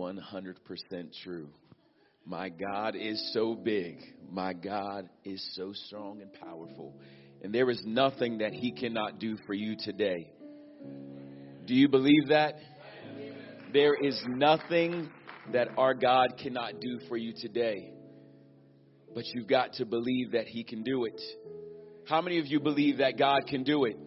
100% true. My God is so big. My God is so strong and powerful. And there is nothing that he cannot do for you today. Do you believe that? There is nothing that our God cannot do for you today. But you've got to believe that he can do it. How many of you believe that God can do it?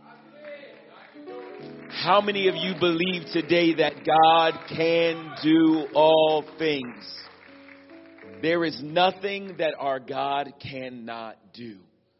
How many of you believe today that God can do all things? There is nothing that our God cannot do.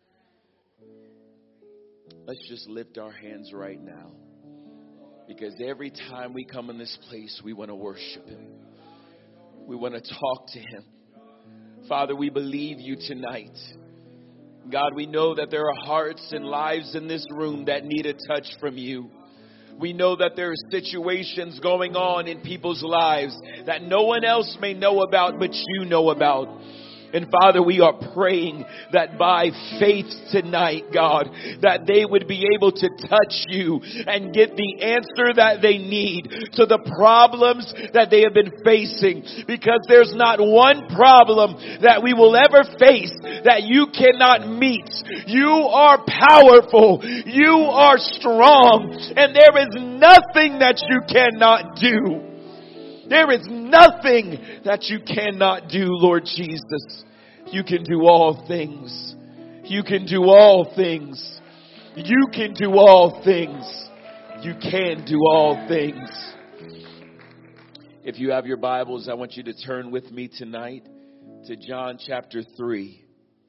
Let's just lift our hands right now. Because every time we come in this place, we want to worship him. We want to talk to him. Father, we believe you tonight. God, we know that there are hearts and lives in this room that need a touch from you. We know that there are situations going on in people's lives that no one else may know about, but you know about. And Father, we are praying that by faith tonight, God, that they would be able to touch you and get the answer that they need to the problems that they have been facing. Because there's not one problem that we will ever face that you cannot meet. You are powerful. You are strong. And there is nothing that you cannot do. There is nothing that you cannot do, Lord Jesus. You can do all things. You can do all things. You can do all things. You can do all things. If you have your Bibles, I want you to turn with me tonight to John chapter 3.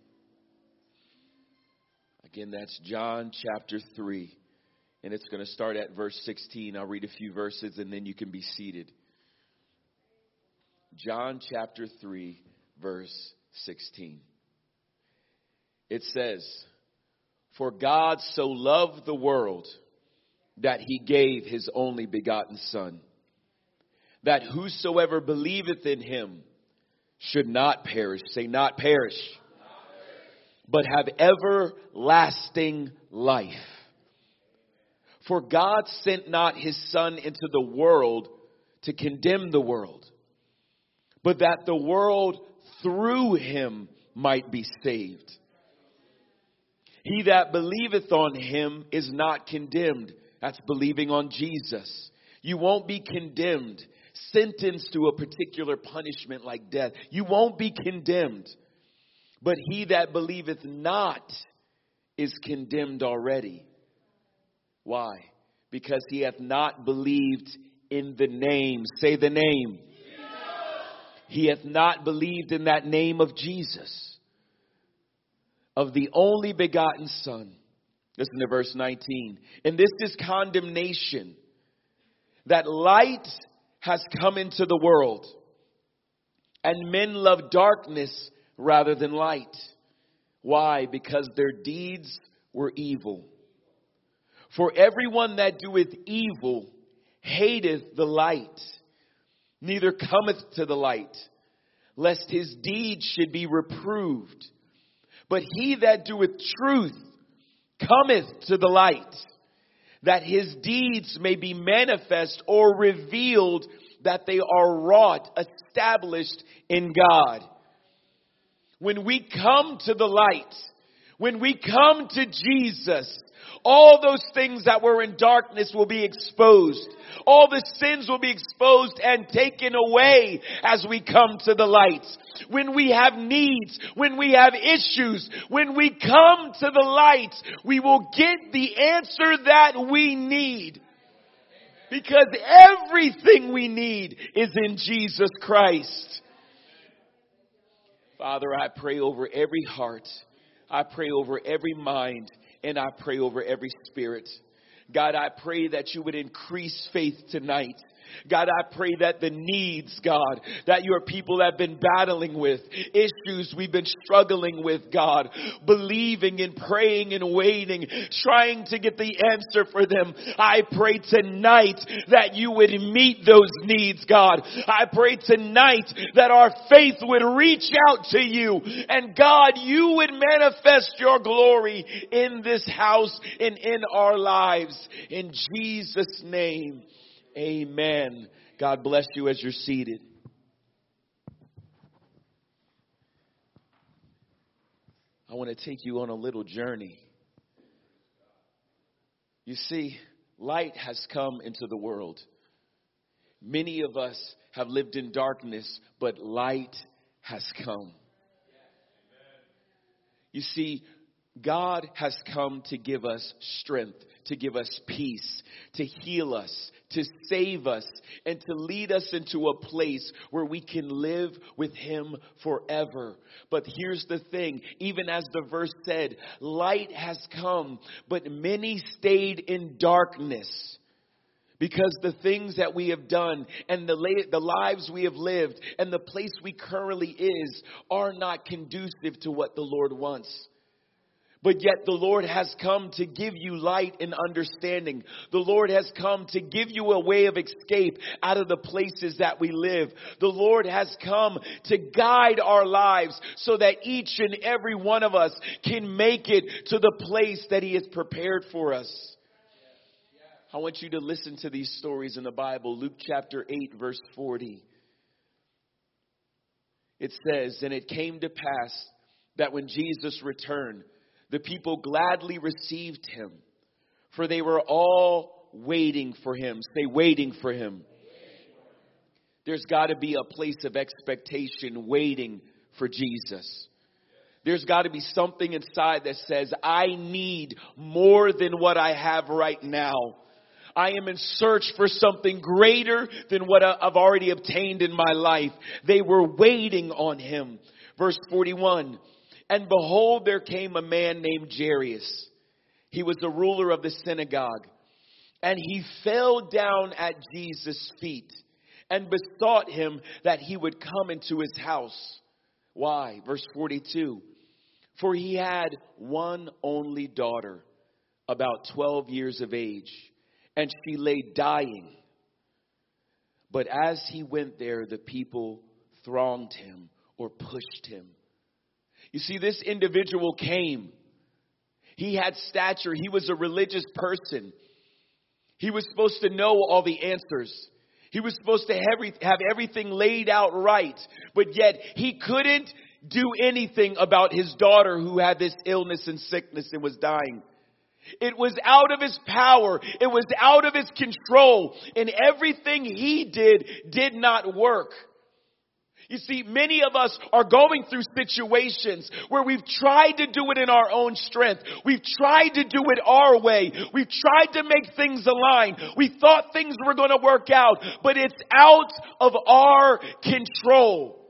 Again, that's John chapter 3. And it's going to start at verse 16. I'll read a few verses and then you can be seated. John chapter 3, verse 16. It says, "For God so loved the world that he gave his only begotten Son, that whosoever believeth in him should not perish," say not perish, "but have everlasting life. For God sent not his Son into the world to condemn the world, but that the world through him might be saved. He that believeth on him is not condemned." That's believing on Jesus. You won't be condemned, sentenced to a particular punishment like death. You won't be condemned. But he that believeth not is condemned already. Why? Because he hath not believed in the name. Say the name. He hath not believed in that name of Jesus, of the only begotten Son. Listen to verse 19. "And this is condemnation, that light has come into the world, and men love darkness rather than light." Why? Because their deeds were evil. "For everyone that doeth evil hateth the light, neither cometh to the light, lest his deeds should be reproved. But he that doeth truth cometh to the light, that his deeds may be manifest or revealed that they are wrought, established in God." When we come to the light, when we come to Jesus, all those things that were in darkness will be exposed. All the sins will be exposed and taken away as we come to the light. When we have needs, when we have issues, when we come to the light, we will get the answer that we need. Because everything we need is in Jesus Christ. Father, I pray over every heart. I pray over every mind. And I pray over every spirit. God, I pray that you would increase faith tonight. God, I pray that the needs, God, that your people have been battling with, issues we've been struggling with, God, believing and praying and waiting, trying to get the answer for them. I pray tonight that you would meet those needs, God. I pray tonight that our faith would reach out to you, and God, you would manifest your glory in this house and in our lives. In Jesus' name. Amen. God bless you as you're seated. I want to take you on a little journey. You see, light has come into the world. Many of us have lived in darkness, but light has come. You see, God has come to give us strength, to give us peace, to heal us, to save us, and to lead us into a place where we can live with Him forever. But here's the thing, even as the verse said, light has come, but many stayed in darkness. Because the things that we have done and the lives we have lived and the place we currently is are not conducive to what the Lord wants. But yet the Lord has come to give you light and understanding. The Lord has come to give you a way of escape out of the places that we live. The Lord has come to guide our lives so that each and every one of us can make it to the place that He has prepared for us. I want you to listen to these stories in the Bible. Luke chapter 8, verse 40. It says, "And it came to pass that when Jesus returned, the people gladly received Him, for they were all waiting for Him." Say, waiting for Him. There's got to be a place of expectation, waiting for Jesus. There's got to be something inside that says, I need more than what I have right now. I am in search for something greater than what I've already obtained in my life. They were waiting on Him. Verse 41. "And behold, there came a man named Jairus. He was the ruler of the synagogue. And he fell down at Jesus' feet and besought Him that He would come into his house." Why? Verse 42. "For he had one only daughter, about 12 years of age, and she lay dying. But as he went there, the people thronged him," or pushed him. You see, this individual came. He had stature. He was a religious person. He was supposed to know all the answers. He was supposed to have everything laid out right. But yet he couldn't do anything about his daughter who had this illness and sickness and was dying. It was out of his power. It was out of his control. And everything he did not work. You see, many of us are going through situations where we've tried to do it in our own strength. We've tried to do it our way. We've tried to make things align. We thought things were going to work out, but it's out of our control.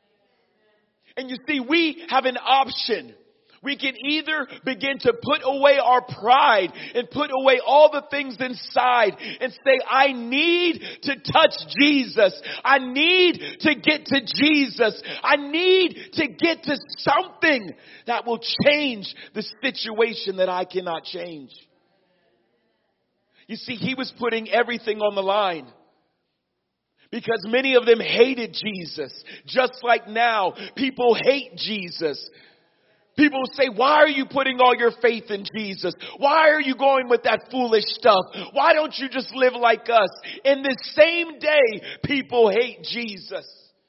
And you see, we have an option. We can either begin to put away our pride and put away all the things inside and say, I need to touch Jesus. I need to get to Jesus. I need to get to something that will change the situation that I cannot change. You see, he was putting everything on the line. Because many of them hated Jesus. Just like now, people hate Jesus. People say, why are you putting all your faith in Jesus? Why are you going with that foolish stuff? Why don't you just live like us? In the same day, people hate Jesus.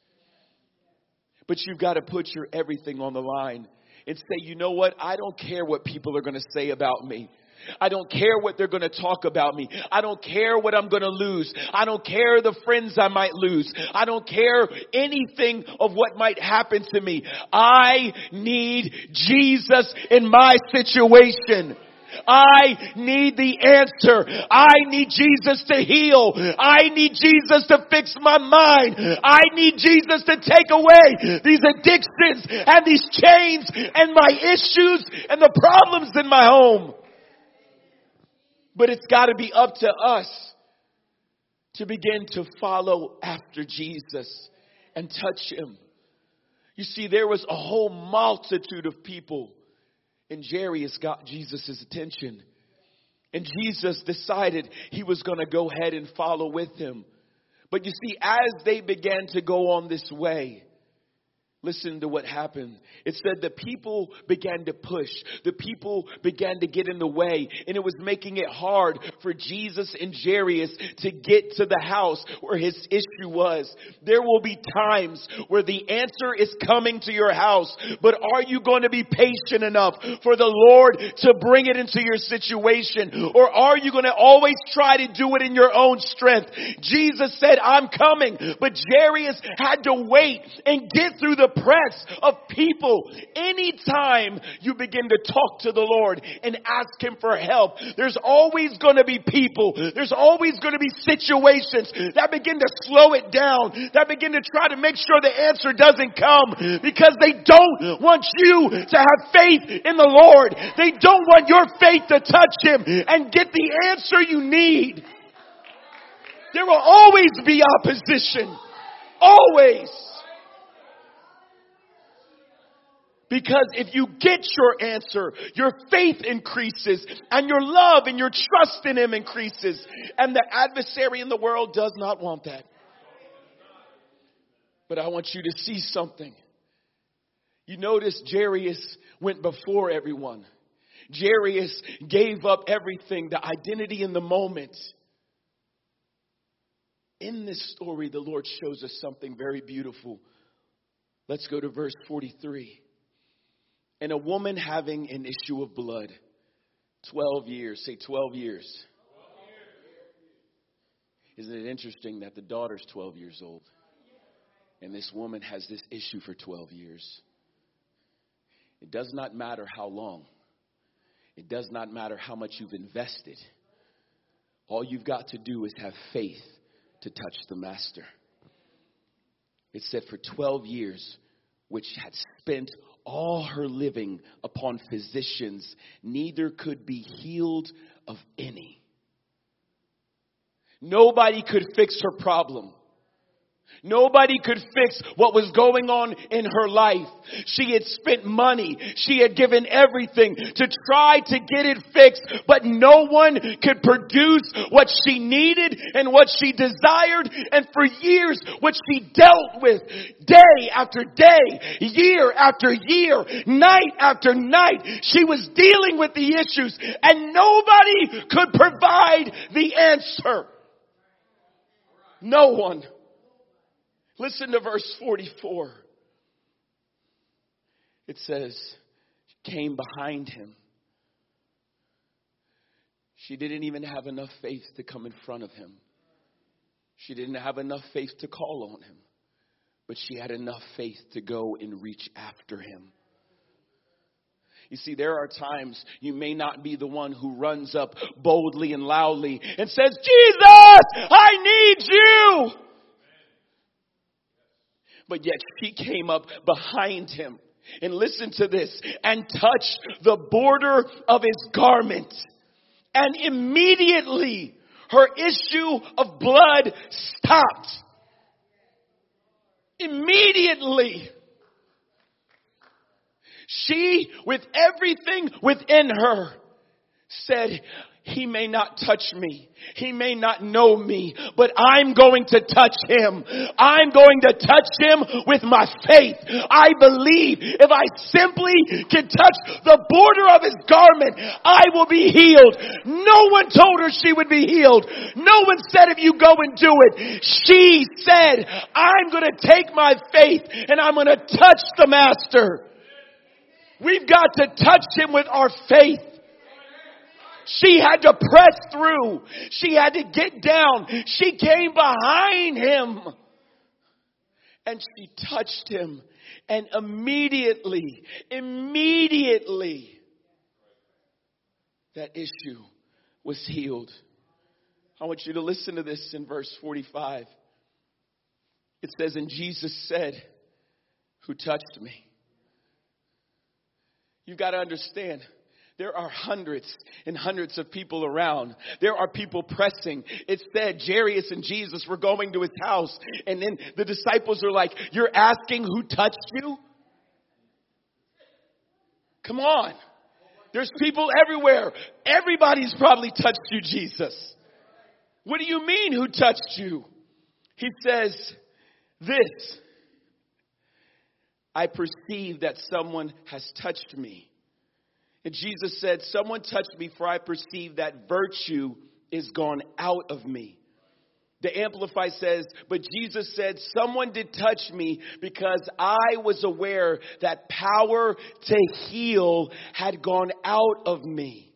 But you've got to put your everything on the line and say, you know what? I don't care what people are going to say about me. I don't care what they're going to talk about me. I don't care what I'm going to lose. I don't care the friends I might lose. I don't care anything of what might happen to me. I need Jesus in my situation. I need the answer. I need Jesus to heal. I need Jesus to fix my mind. I need Jesus to take away these addictions and these chains and my issues and the problems in my home. But it's got to be up to us to begin to follow after Jesus and touch him. You see, there was a whole multitude of people, and Jairus got Jesus' attention. And Jesus decided he was going to go ahead and follow with him. But you see, as they began to go on this way, Listen to what happened. It said the people began to push. The people began to get in the way. And it was making it hard for Jesus and Jairus to get to the house where his issue was. There will be times where the answer is coming to your house. But are you going to be patient enough for the Lord to bring it into your situation? Or are you going to always try to do it in your own strength? Jesus said, I'm coming. But Jairus had to wait and get through the press of people. Anytime you begin to talk to the Lord and ask Him for help, there's always going to be people. There's always going to be situations that begin to slow it down, that begin to try to make sure the answer doesn't come, because they don't want you to have faith in the Lord. They don't want your faith to touch Him and get the answer you need. There will always be opposition. Always. Because if you get your answer, your faith increases and your love and your trust in Him increases. And the adversary in the world does not want that. But I want you to see something. You notice Jairus went before everyone. Jairus gave up everything, the identity in the moment. In this story, the Lord shows us something very beautiful. Let's go to verse 43. And a woman having an issue of blood, 12 years, say 12 years. Isn't it interesting that the daughter's 12 years old and this woman has this issue for 12 years? It does not matter how long. It does not matter how much you've invested. All you've got to do is have faith to touch the Master. It said for 12 years, which had spent all her living upon physicians, neither could be healed of any. Nobody could fix her problem. Nobody could fix what was going on in her life. She had spent money. She had given everything to try to get it fixed, but no one could produce what she needed and what she desired. And for years, what she dealt with day after day, year after year, night after night, she was dealing with the issues and nobody could provide the answer. No one. Listen to verse 44. It says, she came behind him. She didn't even have enough faith to come in front of him. She didn't have enough faith to call on him. But she had enough faith to go and reach after him. You see, there are times you may not be the one who runs up boldly and loudly and says, Jesus, I need you. But yet she came up behind him, and listen to this, and touched the border of his garment. And immediately her issue of blood stopped. Immediately. She, with everything within her, said, he may not touch me. He may not know me, but I'm going to touch him. I'm going to touch him with my faith. I believe if I simply can touch the border of his garment, I will be healed. No one told her she would be healed. No one said if you go and do it. She said, I'm going to take my faith and I'm going to touch the Master. We've got to touch him with our faith. She had to press through. She had to get down. She came behind him. And she touched him. And immediately, that issue was healed. I want you to listen to this in verse 45. It says, and Jesus said, who touched me? You've got to understand. There are hundreds and hundreds of people around. There are people pressing. It said Jairus and Jesus were going to his house. And then the disciples are like, you're asking who touched you? Come on. There's people everywhere. Everybody's probably touched you, Jesus. What do you mean who touched you? He says this. I perceive that someone has touched me. And Jesus said, someone touched me, for I perceive that virtue is gone out of me. The Amplified says, but Jesus said, someone did touch me because I was aware that power to heal had gone out of me.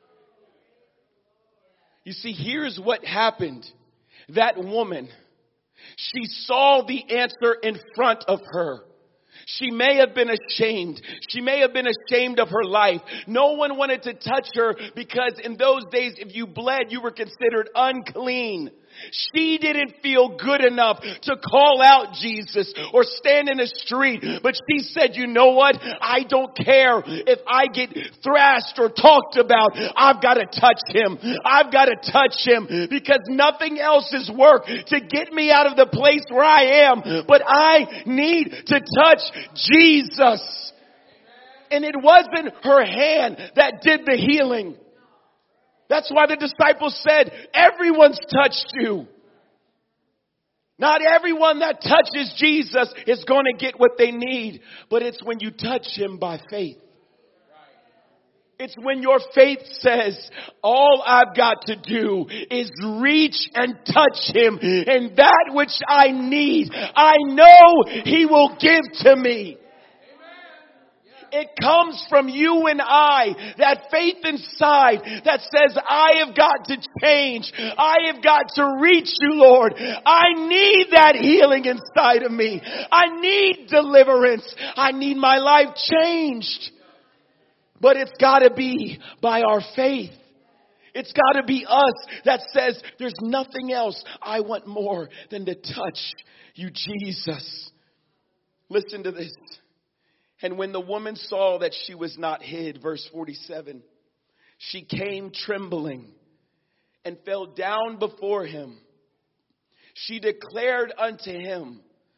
You see, here's what happened. That woman, she saw the answer in front of her. She may have been ashamed. She may have been ashamed of her life. No one wanted to touch her because in those days, if you bled, you were considered unclean. She didn't feel good enough to call out Jesus or stand in the street. But she said, you know what? I don't care if I get thrashed or talked about. I've got to touch him. I've got to touch him because nothing else is work to get me out of the place where I am. But I need to touch Jesus. And it wasn't her hand that did the healing. That's why the disciples said, everyone's touched you. Not everyone that touches Jesus is going to get what they need, but it's when you touch him by faith. It's when your faith says, all I've got to do is reach and touch him, and that which I need, I know he will give to me. It comes from you and I, that faith inside that says, I have got to change. I have got to reach you, Lord. I need that healing inside of me. I need deliverance. I need my life changed. But it's got to be by our faith. It's got to be us that says, there's nothing else I want more than to touch you, Jesus. Listen to this. And when the woman saw that she was not hid, verse 47, she came trembling and fell down before him. She declared unto him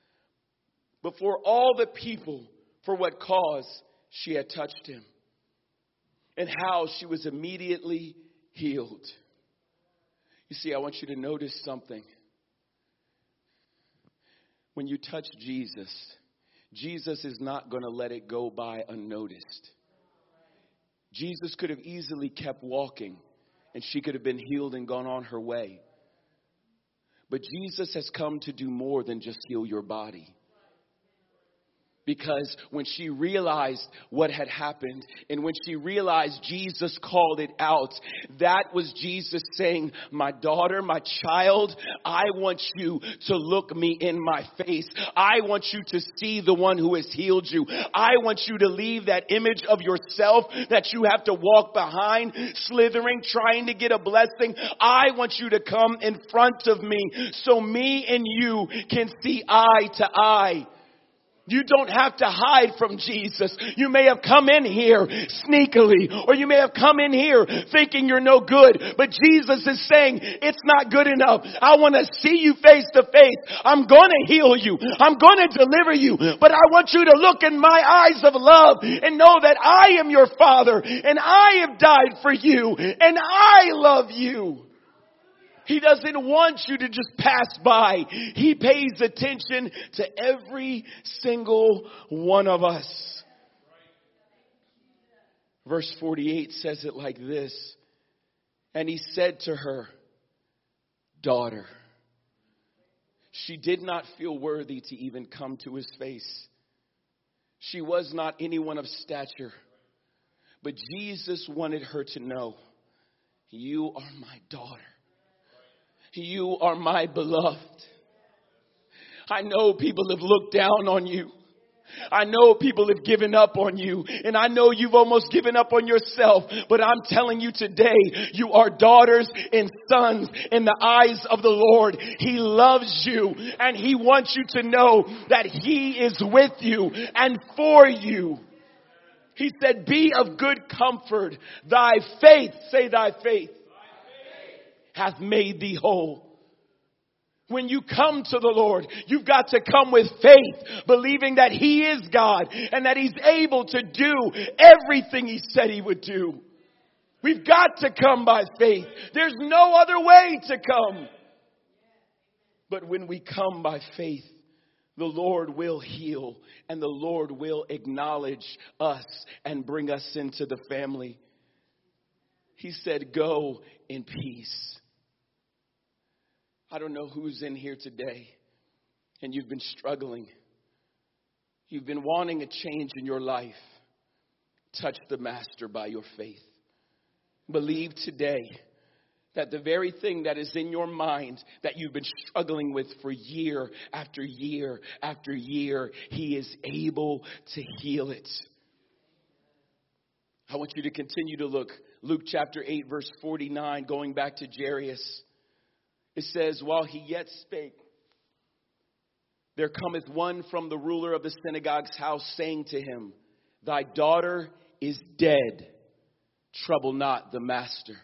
before all the people for what cause she had touched him and how she was immediately healed. You see, I want you to notice something. When you touch Jesus, Jesus is not going to let it go by unnoticed. Jesus could have easily kept walking and she could have been healed and gone on her way. But Jesus has come to do more than just heal your body. Because when she realized what had happened and when she realized Jesus called it out, that was Jesus saying, my daughter, my child, I want you to look me in my face. I want you to see the one who has healed you. I want you to leave that image of yourself that you have to walk behind, slithering, trying to get a blessing. I want you to come in front of me so me and you can see eye to eye. You don't have to hide from Jesus. You may have come in here sneakily, or you may have come in here thinking you're no good. But Jesus is saying, it's not good enough. I want to see you face to face. I'm going to heal you. I'm going to deliver you. But I want you to look in my eyes of love and know that I am your Father and I have died for you and I love you. He doesn't want you to just pass by. He pays attention to every single one of us. Verse 48 says it like this. And he said to her, daughter. She did not feel worthy to even come to his face. She was not anyone of stature. But Jesus wanted her to know, you are my daughter. You are my beloved. I know people have looked down on you. I know people have given up on you. And I know you've almost given up on yourself. But I'm telling you today, you are daughters and sons in the eyes of the Lord. He loves you. And he wants you to know that he is with you and for you. He said, be of good comfort. Thy faith, say thy faith, hath made thee whole. When you come to the Lord, you've got to come with faith, believing that he is God and that he's able to do everything he said he would do. We've got to come by faith. There's no other way to come. But when we come by faith, the Lord will heal and the Lord will acknowledge us and bring us into the family. He said, go in peace. I don't know who's in here today and you've been struggling. You've been wanting a change in your life. Touch the Master by your faith. Believe today that the very thing that is in your mind that you've been struggling with for year after year after year, He is able to heal it. I want you to continue to look. Luke chapter 8, verse 49, going back to Jairus. It says, while he yet spake, there cometh one from the ruler of the synagogue's house, saying to him, thy daughter is dead. Trouble not the Master.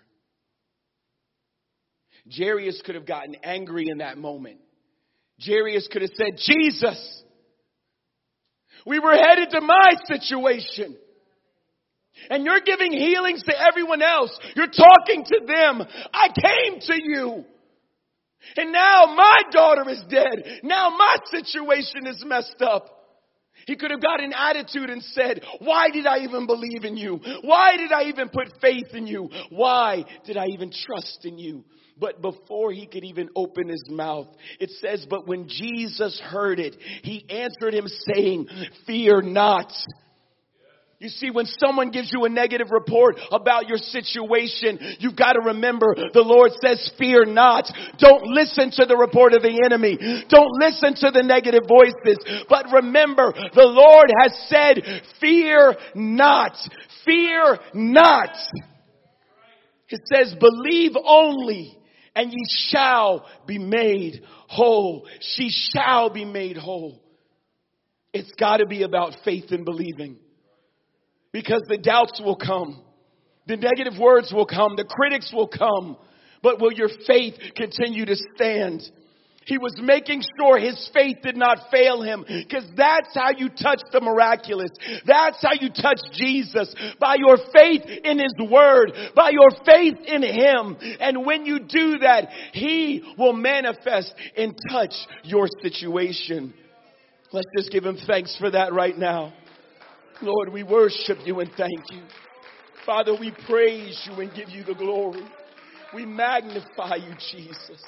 Jairus could have gotten angry in that moment. Jairus could have said, Jesus, we were headed to my situation. And you're giving healings to everyone else. You're talking to them. I came to you. And now my daughter is dead. Now my situation is messed up. He could have got an attitude and said, why did I even believe in you? Why did I even put faith in you? Why did I even trust in you? But before he could even open his mouth, it says, but when Jesus heard it, he answered him saying, fear not. You see, when someone gives you a negative report about your situation, you've got to remember the Lord says, fear not. Don't listen to the report of the enemy. Don't listen to the negative voices. But remember, the Lord has said, fear not. Fear not. It says, believe only and ye shall be made whole. She shall be made whole. It's got to be about faith and believing. Because the doubts will come. The negative words will come. The critics will come. But will your faith continue to stand? He was making sure his faith did not fail him. Because that's how you touch the miraculous. That's how you touch Jesus. By your faith in His Word. By your faith in Him. And when you do that, He will manifest and touch your situation. Let's just give Him thanks for that right now. Lord, we worship you and thank you. Father, we praise you and give you the glory. We magnify you, Jesus.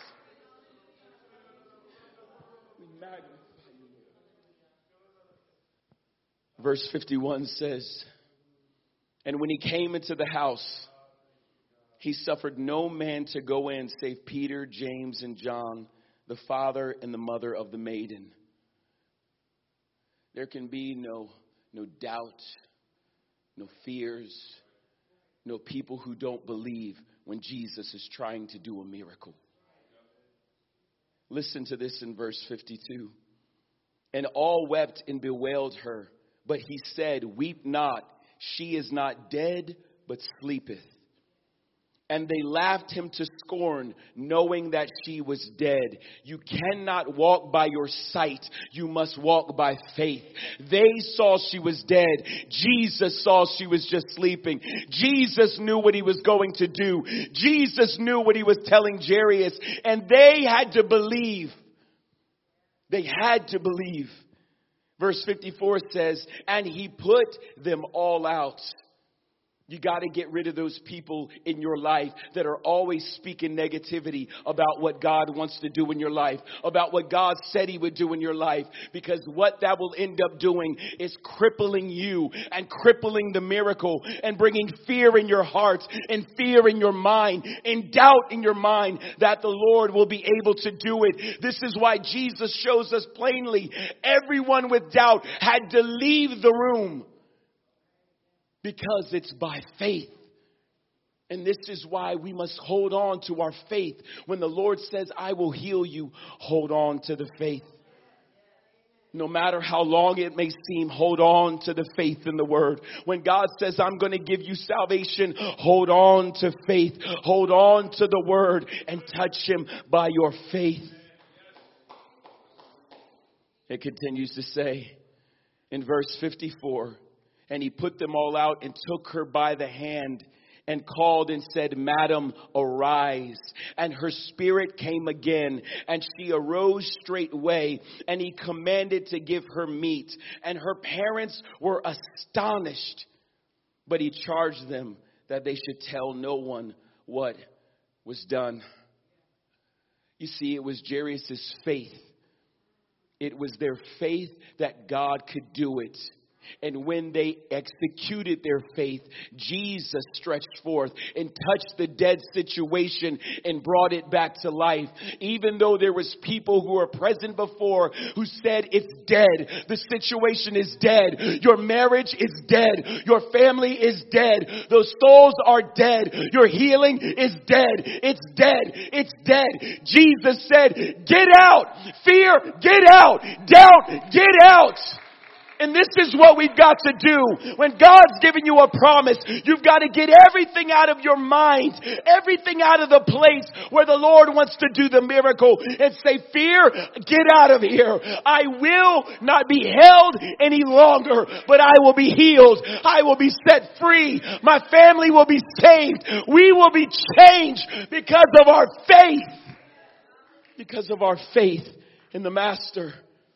We magnify you. Verse 51 says, and when he came into the house, he suffered no man to go in save Peter, James, and John, the father and the mother of the maiden. There can be no doubt, no fears, no people who don't believe when Jesus is trying to do a miracle. Listen to this in verse 52. And all wept and bewailed her, but he said, weep not, she is not dead, but sleepeth. And they laughed him to scorn, knowing that she was dead. You cannot walk by your sight. You must walk by faith. They saw she was dead. Jesus saw she was just sleeping. Jesus knew what he was going to do. Jesus knew what he was telling Jairus. And they had to believe. They had to believe. Verse 54 says, and he put them all out. You got to get rid of those people in your life that are always speaking negativity about what God wants to do in your life, about what God said he would do in your life, because what that will end up doing is crippling you and crippling the miracle and bringing fear in your heart and fear in your mind and doubt in your mind that the Lord will be able to do it. This is why Jesus shows us plainly everyone with doubt had to leave the room. Because it's by faith. And this is why we must hold on to our faith. When the Lord says, I will heal you, hold on to the faith. No matter how long it may seem, hold on to the faith in the Word. When God says, I'm going to give you salvation, hold on to faith. Hold on to the Word and touch Him by your faith. It continues to say in verse 54, and he put them all out and took her by the hand and called and said, Madam, arise. And her spirit came again, and she arose straightway, and he commanded to give her meat. And her parents were astonished, but he charged them that they should tell no one what was done. You see, it was Jairus' faith. It was their faith that God could do it. And when they executed their faith, Jesus stretched forth and touched the dead situation and brought it back to life. Even though there was people who were present before who said it's dead. The situation is dead. Your marriage is dead. Your family is dead. Those souls are dead. Your healing is dead. It's dead. It's dead. Jesus said, get out. Fear, get out. Doubt, get out. And this is what we've got to do. When God's giving you a promise, you've got to get everything out of your mind, everything out of the place where the Lord wants to do the miracle, and say, fear, get out of here. I will not be held any longer, but I will be healed. I will be set free. My family will be saved. We will be changed because of our faith. Because of our faith in the Master.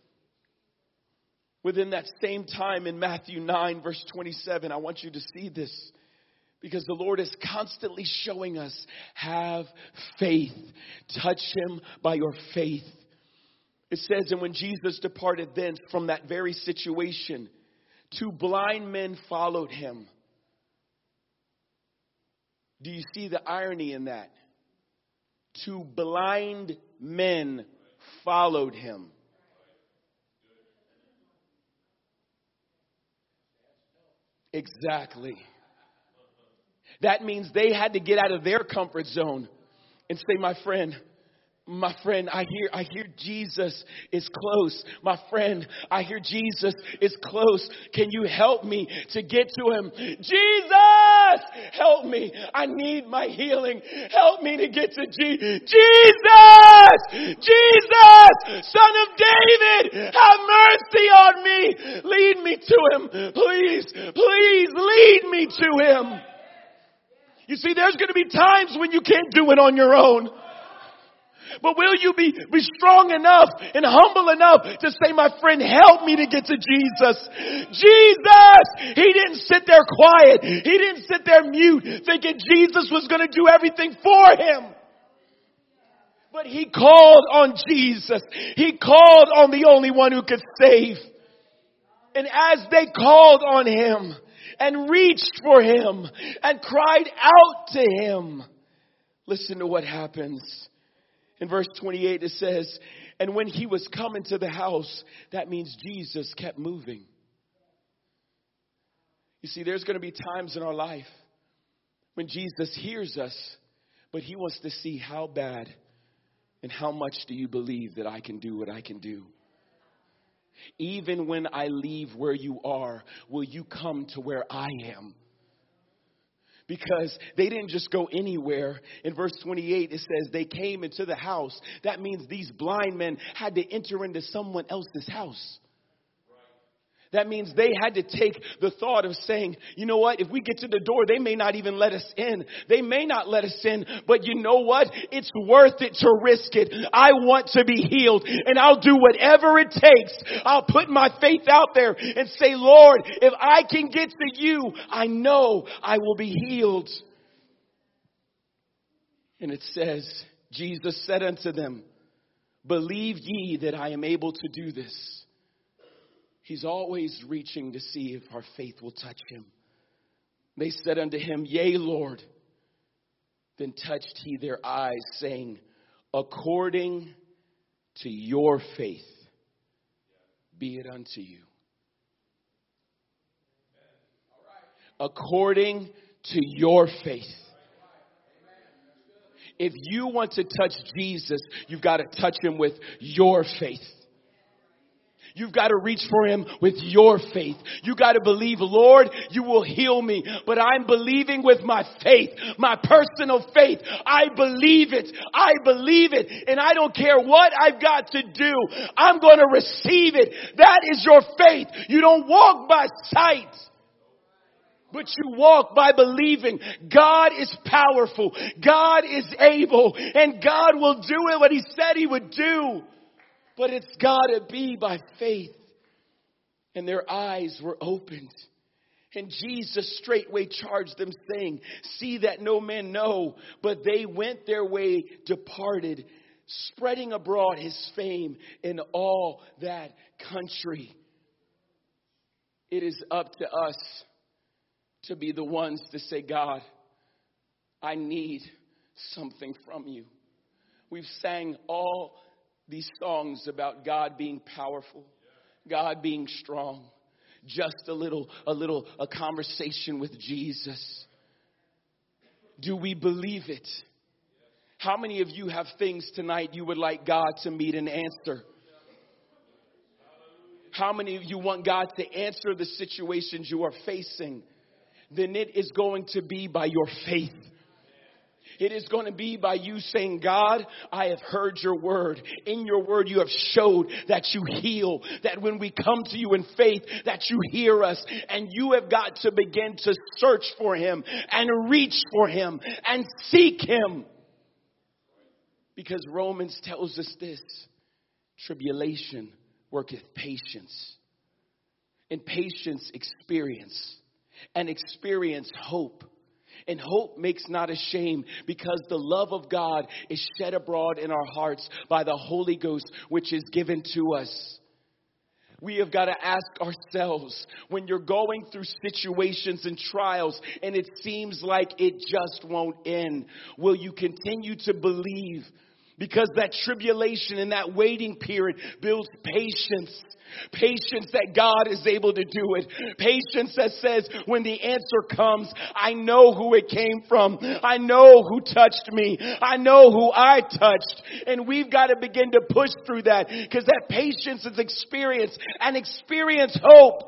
Within that same time in Matthew 9 verse 27, I want you to see this, because the Lord is constantly showing us, have faith. Touch him by your faith. It says, and when Jesus departed thence from that very situation, 2 blind men followed him. Do you see the irony in that? 2 blind men followed him. Exactly. That means they had to get out of their comfort zone and say, my friend, I hear Jesus is close. My friend, I hear Jesus is close. Can you help me to get to him? Jesus, help me. I need my healing. Help me to get to Jesus. Jesus, Son of David, have mercy on me. Lead me to him. Please lead me to him. You see, there's going to be times when you can't do it on your own. But will you be strong enough and humble enough to say, my friend, help me to get to Jesus? Jesus! He didn't sit there quiet. He didn't sit there mute thinking Jesus was going to do everything for him. But he called on Jesus. He called on the only one who could save. And as they called on him and reached for him and cried out to him, listen to what happens. In verse 28 it says, and when he was coming to the house, that means Jesus kept moving. You see, there's going to be times in our life when Jesus hears us, but he wants to see how bad and how much do you believe that I can do what I can do. Even when I leave where you are, will you come to where I am? Because they didn't just go anywhere. In verse 28, it says they came into the house. That means these blind men had to enter into someone else's house. That means they had to take the thought of saying, you know what, if we get to the door, they may not even let us in. They may not let us in, but you know what? It's worth it to risk it. I want to be healed, and I'll do whatever it takes. I'll put my faith out there and say, Lord, if I can get to you, I know I will be healed. And it says, Jesus said unto them, believe ye that I am able to do this. He's always reaching to see if our faith will touch him. They said unto him, yea, Lord. Then touched he their eyes, saying, according to your faith, be it unto you. According to your faith. If you want to touch Jesus, you've got to touch him with your faith. You've got to reach for him with your faith. You got to believe, Lord, you will heal me. But I'm believing with my faith, my personal faith. I believe it. I believe it. And I don't care what I've got to do. I'm going to receive it. That is your faith. You don't walk by sight. But you walk by believing God is powerful, God is able, and God will do it what He said He would do. But it's got to be by faith. And their eyes were opened. And Jesus straightway charged them, saying, see that no man know. But they went their way, departed, spreading abroad His fame in all that country. It is up to us to be the ones to say, God, I need something from you. We've sang all these songs about God being powerful, God being strong. Just a conversation with Jesus. Do we believe it? How many of you have things tonight you would like God to meet and answer? How many of you want God to answer the situations you are facing? Then it is going to be by your faith. It is going to be by you saying, God, I have heard your word. In your word, you have showed that you heal. That when we come to you in faith, that you hear us. And you have got to begin to search for Him and reach for Him and seek Him. Because Romans tells us this: tribulation worketh patience. And patience experience. And experience hope. And hope makes not ashamed, because the love of God is shed abroad in our hearts by the Holy Ghost, which is given to us. We have got to ask ourselves, when you're going through situations and trials and it seems like it just won't end, will you continue to believe? Because that tribulation and that waiting period builds patience. Patience that God is able to do it. Patience that says when the answer comes, I know who it came from. I know who touched me. I know who I touched. And we've got to begin to push through that, because that patience is experience, and experience hope.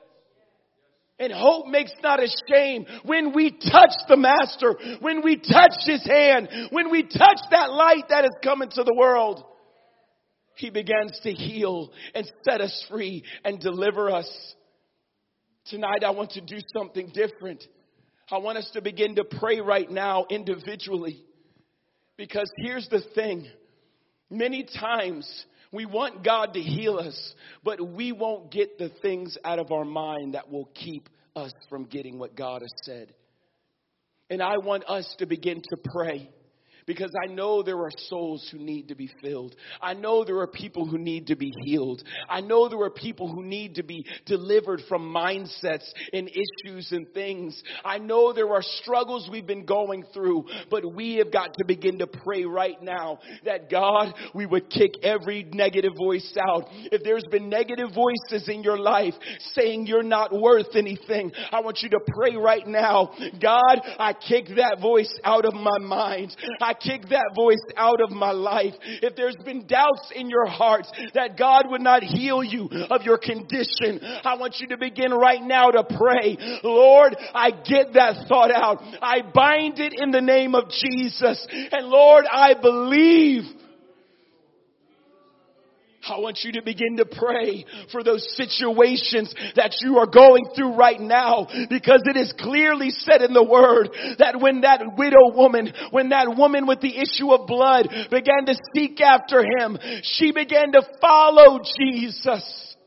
And hope makes not ashamed. When we touch the Master, when we touch His hand, when we touch that light that is coming to the world, He begins to heal and set us free and deliver us. Tonight I want to do something different. I want us to begin to pray right now individually. Because here's the thing. Many times we want God to heal us, but we won't get the things out of our mind that will keep us from getting what God has said. And I want us to begin to pray. Because I know there are souls who need to be filled. I know there are people who need to be healed. I know there are people who need to be delivered from mindsets and issues and things. I know there are struggles we've been going through, but we have got to begin to pray right now that God, we would kick every negative voice out. If there's been negative voices in your life saying you're not worth anything, I want you to pray right now. God, I kick that voice out of my mind. I kick that voice out of my life. If there's been doubts in your heart that God would not heal you of your condition, I want you to begin right now to pray. Lord, I get that thought out. I bind it in the name of Jesus. And Lord, I believe. I want you to begin to pray for those situations that you are going through right now, because it is clearly said in the word that when that woman with the issue of blood began to seek after Him, she began to follow Jesus.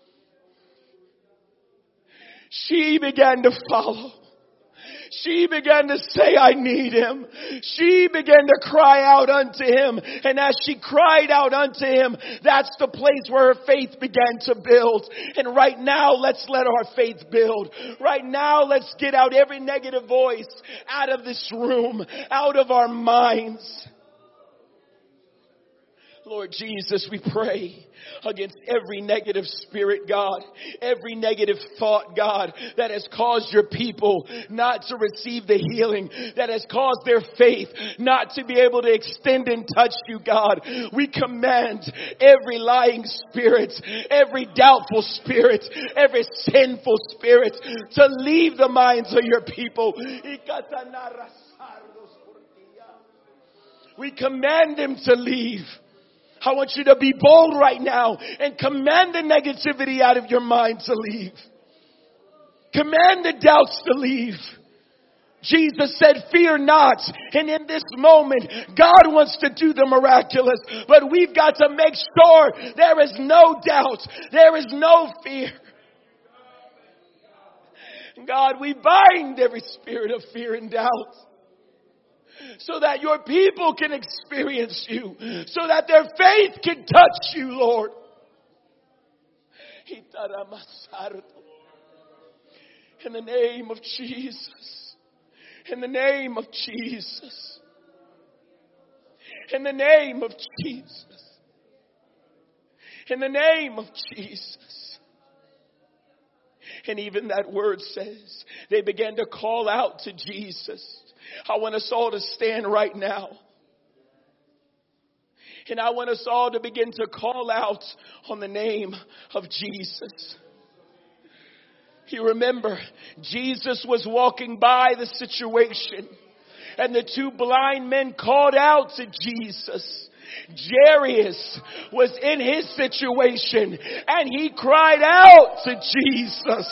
She began to follow. She began to say, I need Him. She began to cry out unto Him. And as she cried out unto Him, that's the place where her faith began to build. And right now, let's let our faith build. Right now, let's get out every negative voice out of this room, out of our minds. Lord Jesus, we pray against every negative spirit, God, every negative thought, God, that has caused your people not to receive the healing, that has caused their faith not to be able to extend and touch you, God. We command every lying spirit, every doubtful spirit, every sinful spirit to leave the minds of your people. We command them to leave. I want you to be bold right now and command the negativity out of your mind to leave. Command the doubts to leave. Jesus said, fear not. And in this moment, God wants to do the miraculous. But we've got to make sure there is no doubt. There is no fear. God, we bind every spirit of fear and doubt, so that your people can experience you, so that their faith can touch you, Lord. In the name of Jesus. In the name of Jesus. In the name of Jesus. In the name of Jesus. And even that word says, they began to call out to Jesus. I want us all to stand right now. And I want us all to begin to call out on the name of Jesus. You remember, Jesus was walking by the situation, and the two blind men called out to Jesus. Jairus was in his situation, and he cried out to Jesus.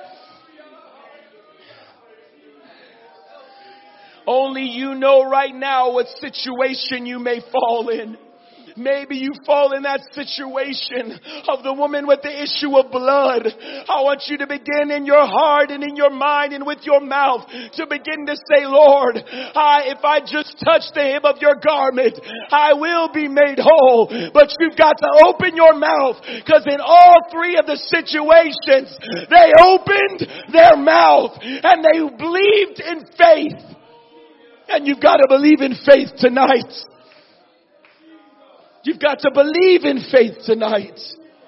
Only you know right now what situation you may fall in. Maybe you fall in that situation of the woman with the issue of blood. I want you to begin in your heart and in your mind and with your mouth to begin to say, Lord, if I just touch the hem of your garment, I will be made whole. But you've got to open your mouth, because in all three of the situations, they opened their mouth and they believed in faith. And you've got to believe in faith tonight. You've got to believe in faith tonight.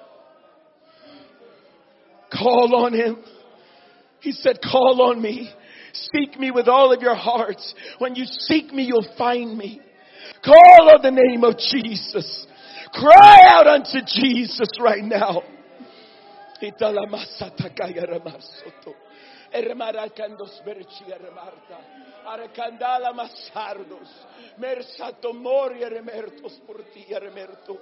Call on him. He said, call on me. Seek me with all of your hearts. When you seek me, you'll find me. Call on the name of Jesus. Cry out unto Jesus right now. Arakandala masardos, mersato moria remertos portia remerto.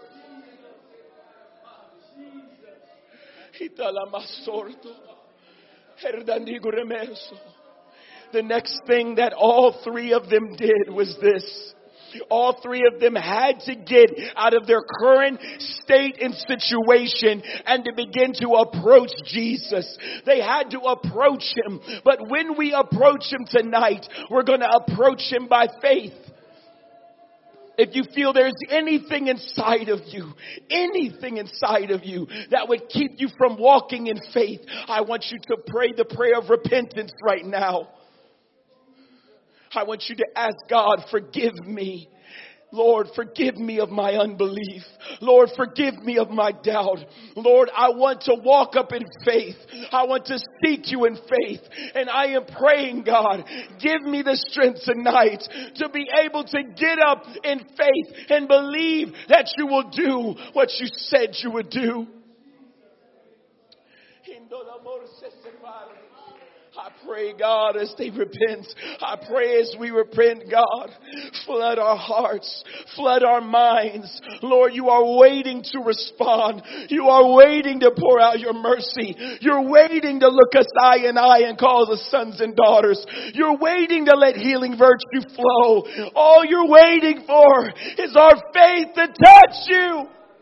Hitala masorto, herdandigo remerso. The next thing that all three of them did was this. All three of them had to get out of their current state and situation and to begin to approach Jesus. They had to approach him. But when we approach him tonight, we're going to approach him by faith. If you feel there's anything inside of you that would keep you from walking in faith, I want you to pray the prayer of repentance right now. I want you to ask God, forgive me. Lord, forgive me of my unbelief. Lord, forgive me of my doubt. Lord, I want to walk up in faith. I want to seek you in faith. And I am praying, God, give me the strength tonight to be able to get up in faith and believe that you will do what you said you would do. I pray, God, as they repent. I pray as we repent, God, flood our hearts, flood our minds. Lord, you are waiting to respond. You are waiting to pour out your mercy. You're waiting to look us eye in eye and call us sons and daughters. You're waiting to let healing virtue flow. All you're waiting for is our faith to touch you.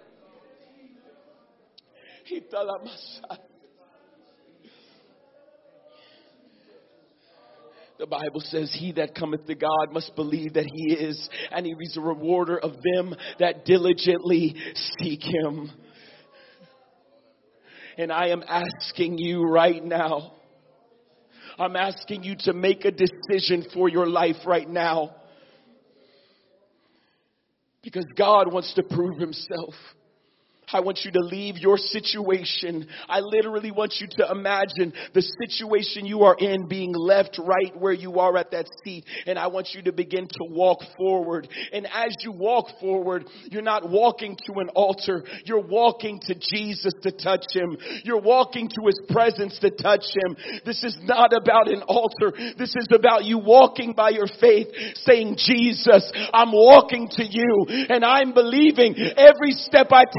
The Bible says, he that cometh to God must believe that he is, and he is a rewarder of them that diligently seek him. And I am asking you right now, I'm asking you to make a decision for your life right now. Because God wants to prove himself. I want you to leave your situation. I literally want you to imagine the situation you are in being left right where you are at that seat. And I want you to begin to walk forward. And as you walk forward, you're not walking to an altar. You're walking to Jesus to touch him. You're walking to his presence to touch him. This is not about an altar. This is about you walking by your faith, saying, Jesus, I'm walking to you. And I'm believing every step I take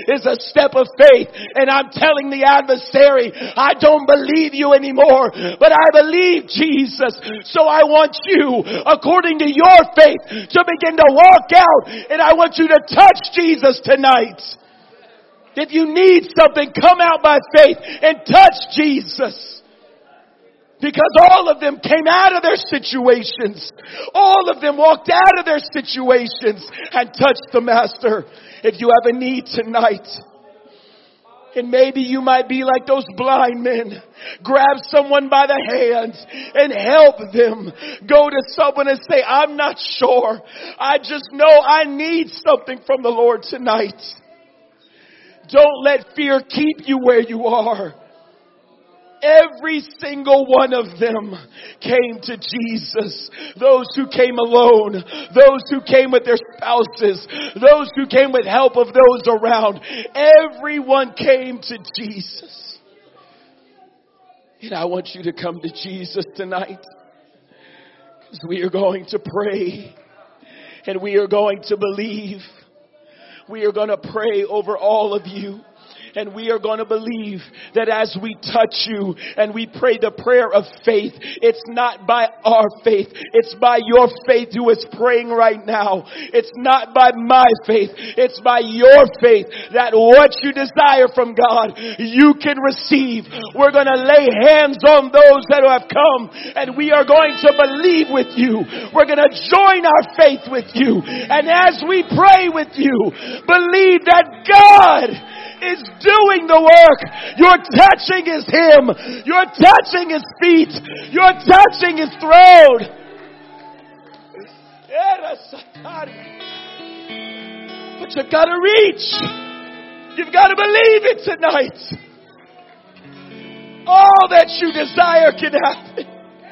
is a step of faith. And I'm telling the adversary, I don't believe you anymore, but I believe Jesus. So I want you, according to your faith, to begin to walk out. And I want you to touch Jesus tonight. If you need something, come out by faith and touch Jesus. Because all of them came out of their situations. All of them walked out of their situations and touched the Master. If you have a need tonight, and maybe you might be like those blind men, grab someone by the hands and help them. Go to someone and say, I'm not sure. I just know I need something from the Lord tonight. Don't let fear keep you where you are. Every single one of them came to Jesus. Those who came alone, those who came with their spouses, those who came with help of those around. Everyone came to Jesus. And I want you to come to Jesus tonight, because we are going to pray and we are going to believe. We are going to pray over all of you. And we are going to believe that as we touch you and we pray the prayer of faith, it's not by our faith. It's by your faith who is praying right now. It's not by my faith. It's by your faith that what you desire from God, you can receive. We're going to lay hands on those that have come, and we are going to believe with you. We're going to join our faith with you. And as we pray with you, believe that God is doing the work. You're touching His hem. You're touching His feet. You're touching His throne. But you've got to reach. You've got to believe it tonight. All that you desire can happen.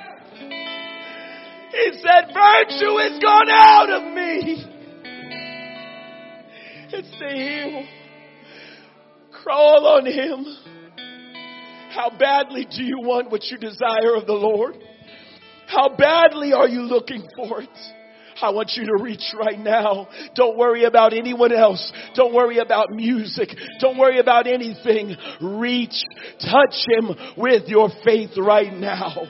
He said, virtue is gone out of me. It's the heel. Crawl on Him. How badly do you want what you desire of the Lord? How badly are you looking for it? I want you to reach right now. Don't worry about anyone else. Don't worry about music. Don't worry about anything. Reach. Touch Him with your faith right now.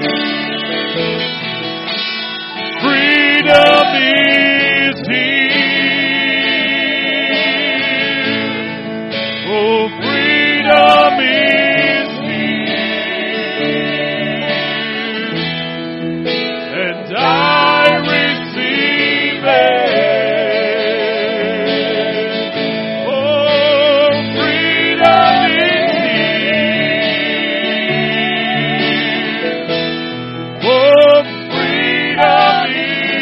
Freedom is here. Oh, freedom is here. And I receive it. Oh, freedom is here. Oh, freedom is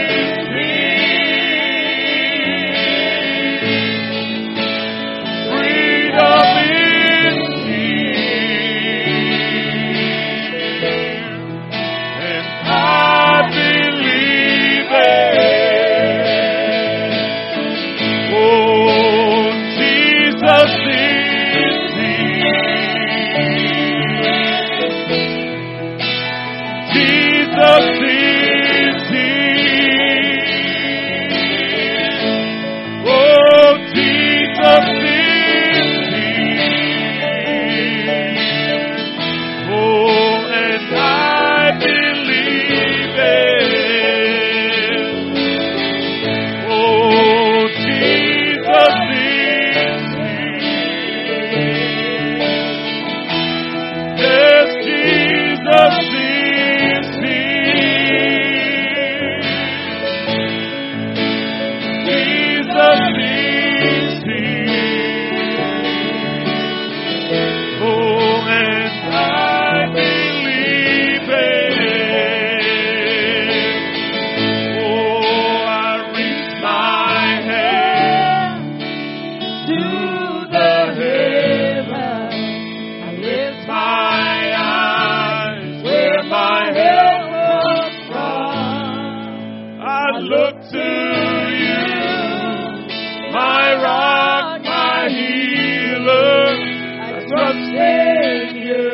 look to you, my rock, my healer, I trust in you.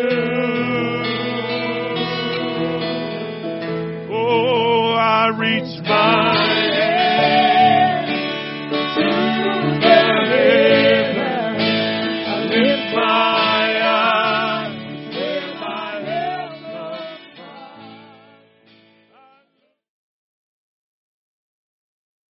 Oh, I reach my hand